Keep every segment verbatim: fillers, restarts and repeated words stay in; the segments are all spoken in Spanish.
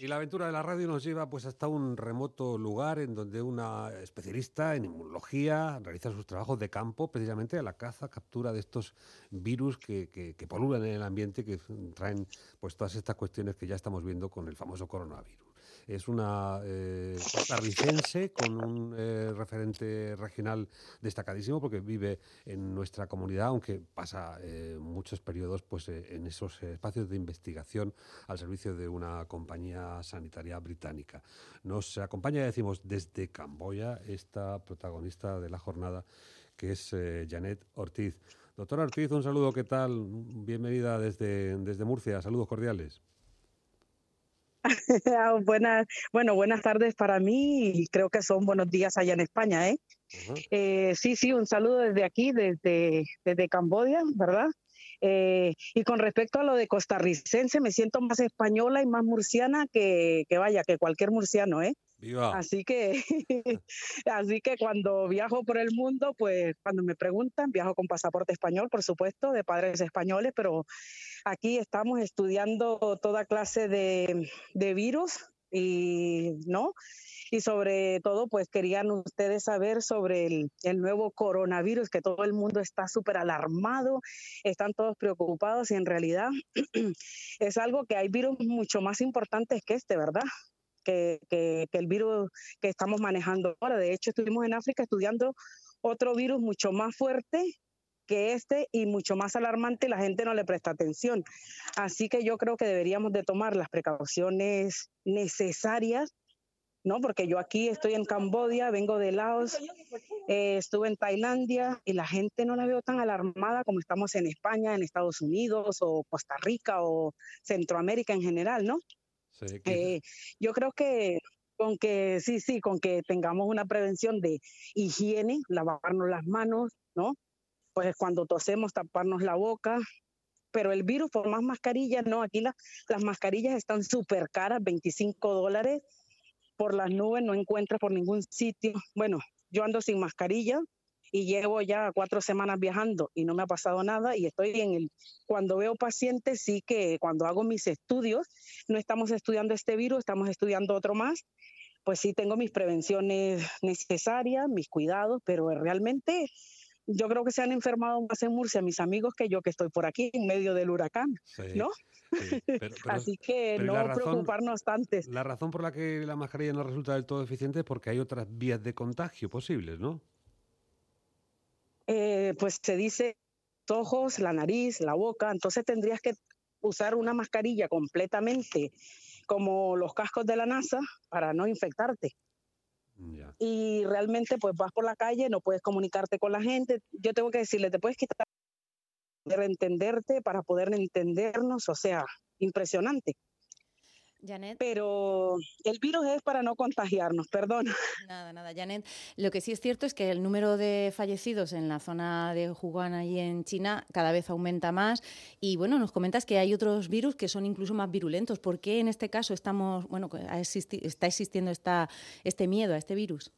Y la aventura de la radio nos lleva pues hasta un remoto lugar en donde una especialista en inmunología realiza sus trabajos de campo, precisamente a la caza, captura de estos virus que, que, que polulan en el ambiente, que traen pues todas estas cuestiones que ya estamos viendo con el famoso coronavirus. Es una eh, costarricense con un eh, referente regional destacadísimo porque vive en nuestra comunidad, aunque pasa eh, muchos periodos pues, eh, en esos espacios de investigación al servicio de una compañía sanitaria británica. Nos acompaña, decimos, desde Camboya esta protagonista de la jornada, que es eh, Janet Ortiz. Doctora Ortiz, un saludo, ¿qué tal? Bienvenida desde, desde Murcia, saludos cordiales. buenas, bueno, buenas tardes para mí y creo que son buenos días allá en España, ¿eh? Uh-huh. eh sí, sí, un saludo desde aquí, desde, desde Camboya, ¿verdad? Eh, y con respecto a lo de costarricense, me siento más española y más murciana que, que vaya, que cualquier murciano, ¿eh? ¡Viva! Así que, así que cuando viajo por el mundo, pues cuando me preguntan, viajo con pasaporte español, por supuesto, de padres españoles, pero aquí estamos estudiando toda clase de, de virus y, ¿no? Y sobre todo, pues querían ustedes saber sobre el, el nuevo coronavirus, que todo el mundo está súper alarmado, están todos preocupados y en realidad es algo que hay virus mucho más importantes que este, ¿verdad? Que, que, que el virus que estamos manejando ahora. De hecho, estuvimos en África estudiando otro virus mucho más fuerte que este y mucho más alarmante, la gente no le presta atención. Así que yo creo que deberíamos de tomar las precauciones necesarias, ¿no? Porque yo aquí estoy en Camboya, vengo de Laos, eh, estuve en Tailandia y la gente no la veo tan alarmada como estamos en España, en Estados Unidos o Costa Rica o Centroamérica en general, ¿no? Sí, eh, yo creo que con que sí, sí, con que tengamos una prevención de higiene, lavarnos las manos, ¿no? Pues cuando tosemos taparnos la boca, pero el virus por más mascarillas, no, aquí la, las mascarillas están súper caras, veinticinco dólares por las nubes, no encuentras por ningún sitio. Bueno, yo ando sin mascarilla y llevo ya cuatro semanas viajando y no me ha pasado nada y estoy en el, cuando veo pacientes, sí que cuando hago mis estudios, no estamos estudiando este virus, estamos estudiando otro más, pues sí tengo mis prevenciones necesarias, mis cuidados, pero realmente yo creo que se han enfermado más en Murcia mis amigos que yo que estoy por aquí en medio del huracán, sí, ¿no? Sí, pero, pero, Así que no razón, preocuparnos tanto. La razón por la que la mascarilla no resulta del todo eficiente es porque hay otras vías de contagio posibles, ¿no? Eh, pues se dice los ojos, la nariz, la boca, entonces tendrías que usar una mascarilla completamente como los cascos de la NASA para no infectarte. Ya. Y realmente pues vas por la calle, no puedes comunicarte con la gente. Yo tengo que decirle, te puedes quitar para entenderte, para poder entendernos, o sea, impresionante. Janet. Pero el virus es para no contagiarnos, perdón. Nada, nada, Janet. Lo que sí es cierto es que el número de fallecidos en la zona de Wuhan, allí en China, cada vez aumenta más. Y bueno, nos comentas que hay otros virus que son incluso más virulentos. ¿Por qué en este caso estamos, bueno, existi- está existiendo esta, este miedo a este virus?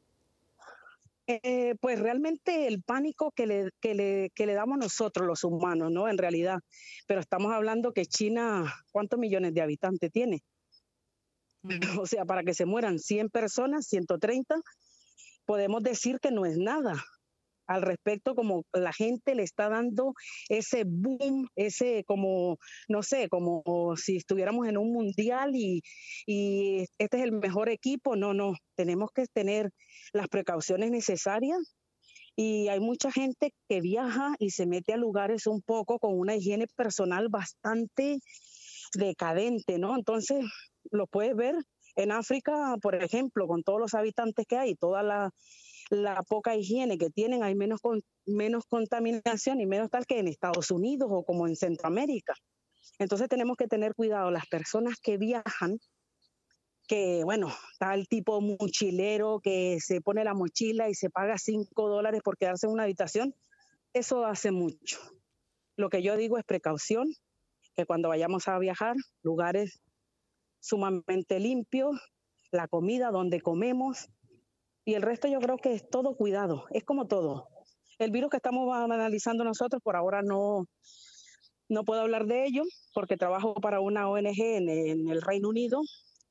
Eh, pues realmente el pánico que le, que, le, que le damos nosotros los humanos, ¿no? En realidad. Pero estamos hablando que China, ¿cuántos millones de habitantes tiene? Uh-huh. O sea, para que se mueran cien personas, ciento treinta, podemos decir que no es nada. Al respecto, como la gente le está dando ese boom, ese como, no sé, como si estuviéramos en un mundial y, y este es el mejor equipo. No, no, tenemos que tener las precauciones necesarias y hay mucha gente que viaja y se mete a lugares un poco con una higiene personal bastante decadente, ¿no? Entonces, lo puedes ver en África, por ejemplo, con todos los habitantes que hay, toda la la poca higiene que tienen, hay menos, con, menos contaminación y menos tal que en Estados Unidos o como en Centroamérica. Entonces tenemos que tener cuidado. Las personas que viajan, que bueno, está el tipo mochilero que se pone la mochila y se paga cinco dólares por quedarse en una habitación, eso hace mucho. Lo que yo digo es precaución, que cuando vayamos a viajar, lugares sumamente limpios, la comida donde comemos, y el resto yo creo que es todo cuidado, es como todo. El virus que estamos analizando nosotros, por ahora no, no puedo hablar de ello, porque trabajo para una O N Ge en, en el Reino Unido,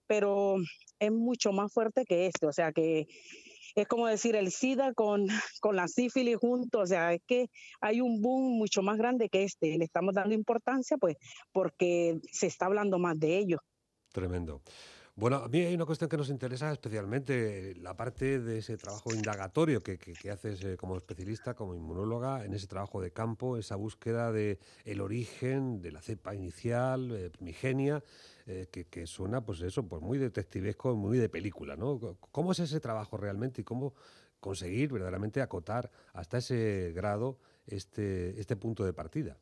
pero es mucho más fuerte que este, o sea que es como decir el SIDA con, con la sífilis juntos, o sea, es que hay un boom mucho más grande que este, le estamos dando importancia pues porque se está hablando más de ello. Tremendo. Bueno, a mí hay una cuestión que nos interesa especialmente, la parte de ese trabajo indagatorio que, que, que haces eh, como especialista, como inmunóloga, en ese trabajo de campo, esa búsqueda de el origen de la cepa inicial, eh, primigenia, eh, que, que suena, pues eso, pues muy detectivesco, muy de película, ¿no? ¿Cómo es ese trabajo realmente y cómo conseguir verdaderamente acotar hasta ese grado este, este punto de partida?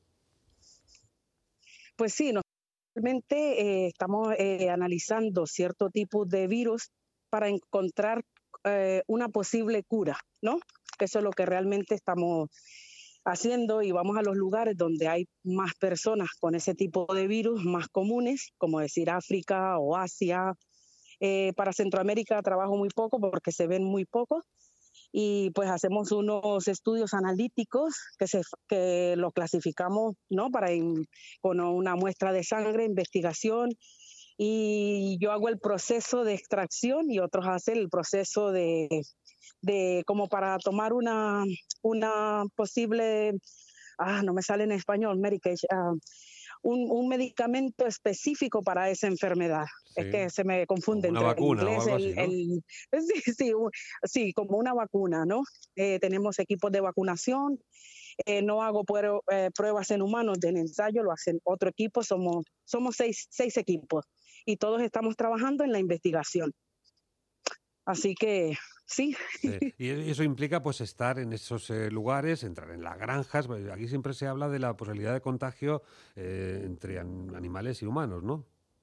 Pues sí, no. Realmente eh, estamos eh, analizando cierto tipo de virus para encontrar eh, una posible cura, ¿no? Eso es lo que realmente estamos haciendo y vamos a los lugares donde hay más personas con ese tipo de virus más comunes, como decir África o Asia. Eh, para Centroamérica trabajo muy poco porque se ven muy pocos. Y pues hacemos unos estudios analíticos que, se, que lo clasificamos, ¿no? Para in, con una muestra de sangre, investigación, y yo hago el proceso de extracción y otros hacen el proceso de, de como para tomar una, una posible, ah, no me sale en español, medication, uh, un, un medicamento específico para esa enfermedad. Sí. Es que se me confunde como una entre vacuna inglés, o algo el, así, ¿no? el, sí, sí, sí, como una vacuna, ¿no? Eh, tenemos equipos de vacunación. Eh, no hago prueb- eh, pruebas en humanos del ensayo, lo hacen otro equipo. Somos, somos seis, seis equipos y todos estamos trabajando en la investigación. Así que sí. sí. Y eso implica pues estar en esos eh, lugares, entrar en las granjas. Aquí siempre se habla de la posibilidad de contagio eh, entre an- animales y humanos, ¿no?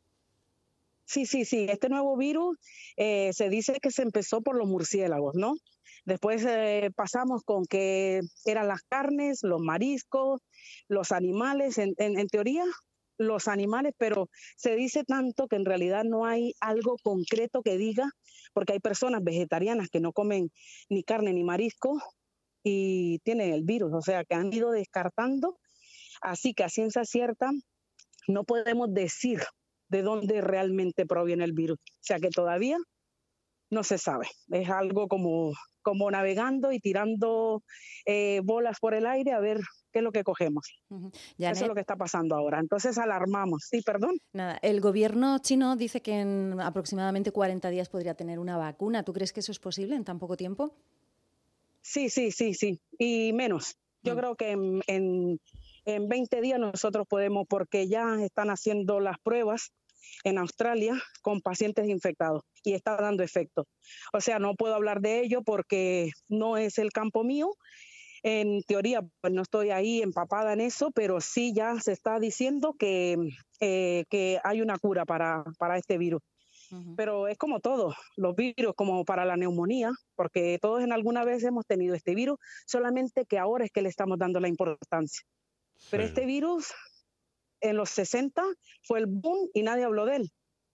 Sí, sí, sí. Este nuevo virus eh, se dice que se empezó por los murciélagos, ¿no? Después eh, pasamos con que eran las carnes, los mariscos, los animales, en, en, en teoría los animales, pero se dice tanto que en realidad no hay algo concreto que diga, porque hay personas vegetarianas que no comen ni carne ni marisco y tienen el virus, o sea que han ido descartando, así que a ciencia cierta no podemos decir de dónde realmente proviene el virus, o sea que todavía no se sabe, es algo como, como navegando y tirando eh, bolas por el aire a ver qué es lo que cogemos. Uh-huh. Janet, eso es lo que está pasando ahora. Entonces alarmamos. Sí, perdón. Nada, el gobierno chino dice que en aproximadamente cuarenta días podría tener una vacuna. ¿Tú crees que eso es posible en tan poco tiempo? Sí, sí, sí, sí. Y menos. Yo mm. creo que en, en, en veinte días nosotros podemos, porque ya están haciendo las pruebas en Australia con pacientes infectados y está dando efecto. O sea, no puedo hablar de ello porque no es el campo mío. En teoría, pues no estoy ahí empapada en eso, pero sí ya se está diciendo que, eh, que hay una cura para, para este virus. Uh-huh. Pero es como todo, los virus, como para la neumonía, porque todos en alguna vez hemos tenido este virus, solamente que ahora es que le estamos dando la importancia. Sí. Pero este virus, en los sesenta, fue el boom y nadie habló de él.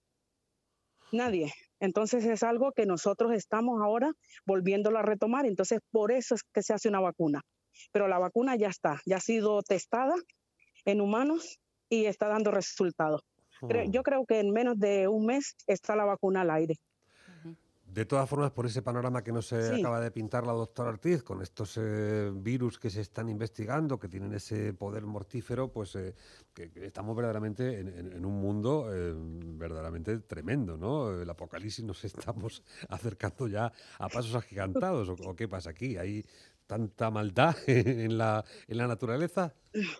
Nadie. Entonces es algo que nosotros estamos ahora volviéndolo a retomar, entonces por eso es que se hace una vacuna. Pero la vacuna ya está, ya ha sido testada en humanos y está dando resultados. Hmm. Yo creo que en menos de un mes está la vacuna al aire. De todas formas, por ese panorama que nos sí. acaba de pintar la doctora Ortiz, con estos eh, virus que se están investigando, que tienen ese poder mortífero, pues eh, que, que estamos verdaderamente en, en, en un mundo eh, verdaderamente tremendo, ¿no? El apocalipsis nos estamos acercando ya a pasos agigantados. ¿O, o qué pasa aquí? ¿Hay tanta maldad en la, en la naturaleza?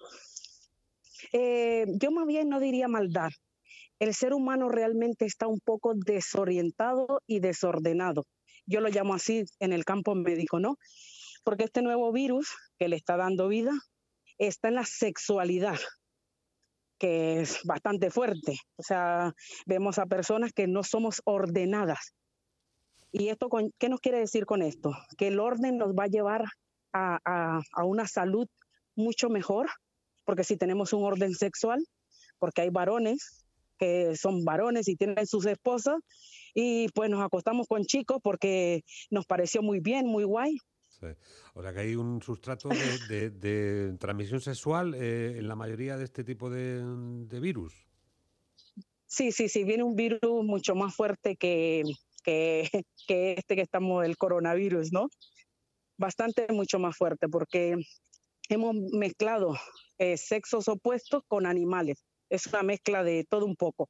Eh, yo más bien no diría maldad. El ser humano realmente está un poco desorientado y desordenado. Yo lo llamo así en el campo médico, ¿no? Porque este nuevo virus que le está dando vida está en la sexualidad, que es bastante fuerte. O sea, vemos a personas que no somos ordenadas. ¿Y esto con, qué nos quiere decir con esto? Que el orden nos va a llevar a, a, a una salud mucho mejor, porque si tenemos un orden sexual, porque hay varones que son varones y tienen sus esposas, y pues nos acostamos con chicos porque nos pareció muy bien, muy guay. Sí. O sea que hay un sustrato de, de, de transmisión sexual eh, en la mayoría de este tipo de, de virus. Sí, sí, sí, viene un virus mucho más fuerte que, que, que este que estamos, el coronavirus, ¿no? Bastante, mucho más fuerte, porque hemos mezclado eh, sexos opuestos con animales. Es una mezcla de todo un poco.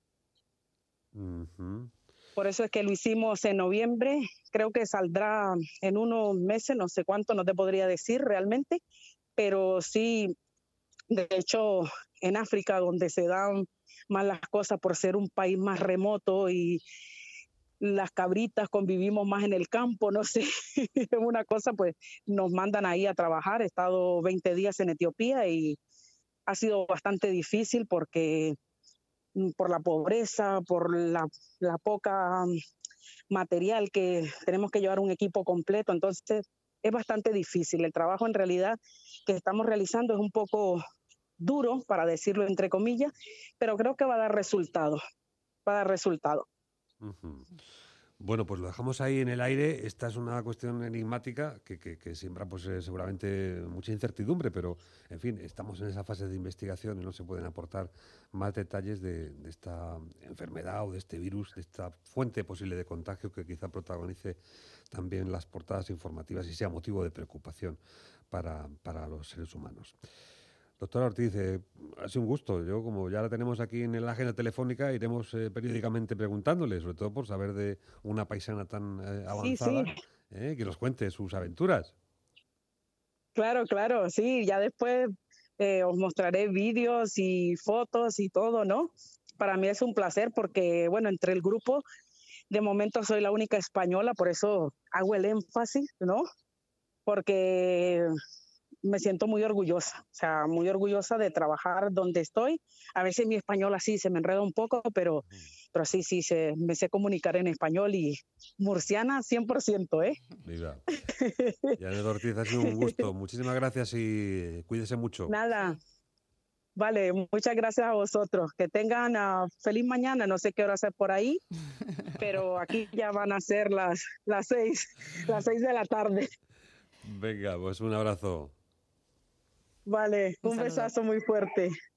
Uh-huh. Por eso es que lo hicimos en noviembre. Creo que saldrá en unos meses, no sé cuánto, no te podría decir realmente, pero sí, de hecho, en África, donde se dan más las cosas por ser un país más remoto y las cabritas convivimos más en el campo, no sé, es una cosa, pues nos mandan ahí a trabajar. He estado veinte días en Etiopía y ha sido bastante difícil porque por la pobreza, por la, la poca material que tenemos que llevar un equipo completo, entonces es bastante difícil. El trabajo en realidad que estamos realizando es un poco duro, para decirlo entre comillas, pero creo que va a dar resultado, va a dar resultado. Uh-huh. Bueno, pues lo dejamos ahí en el aire. Esta es una cuestión enigmática que, que, que siembra pues, eh, seguramente mucha incertidumbre, pero en fin, estamos en esa fase de investigación y no se pueden aportar más detalles de, de esta enfermedad o de este virus, de esta fuente posible de contagio que quizá protagonice también las portadas informativas y sea motivo de preocupación para, para los seres humanos. Doctora Ortiz, eh, ha sido un gusto. Yo, como ya la tenemos aquí en la agenda telefónica, iremos eh, periódicamente preguntándole, sobre todo por saber de una paisana tan eh, avanzada, Sí, sí. eh, que nos cuente sus aventuras. Claro, claro, sí, ya después eh, os mostraré vídeos y fotos y todo, ¿no? Para mí es un placer porque, bueno, entre el grupo, de momento soy la única española, por eso hago el énfasis, ¿no? Porque me siento muy orgullosa, o sea, muy orgullosa de trabajar donde estoy. A veces mi español así se me enreda un poco, pero, pero sí, sí, se, me sé comunicar en español y murciana cien por ciento, ¿eh? Viva. Janet Ortiz, ha sido un gusto. Muchísimas gracias y cuídese mucho. Nada, vale, muchas gracias a vosotros. Que tengan uh, feliz mañana, no sé qué hora es por ahí, pero aquí ya van a ser las, las seis, las seis de la tarde. Venga, pues un abrazo. Vale, Un un saludo. besazo muy fuerte.